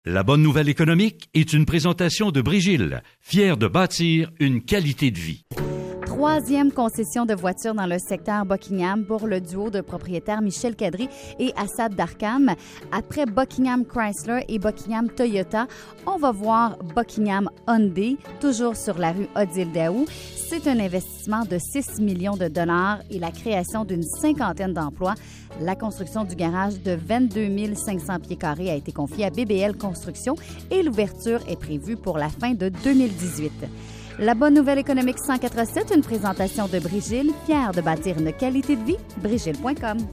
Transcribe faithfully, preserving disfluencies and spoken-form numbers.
La bonne nouvelle économique est une présentation de Brigil, fière de bâtir une qualité de vie. Troisième concession de voitures dans le secteur Buckingham pour le duo de propriétaires Michel Kadri et Assad Darkham. Après Buckingham Chrysler et Buckingham Toyota, on va voir Buckingham Hyundai, toujours sur la rue Odile Daou. C'est un investissement de six millions de dollars et la création d'une cinquantaine d'emplois. La construction du garage de vingt-deux mille cinq cents pieds carrés a été confiée à B B L Construction et l'ouverture est prévue pour la fin de deux mille dix-huit. La bonne nouvelle économique cent quatre sept, une présentation de Brigil, fière de bâtir une qualité de vie, brigil point com.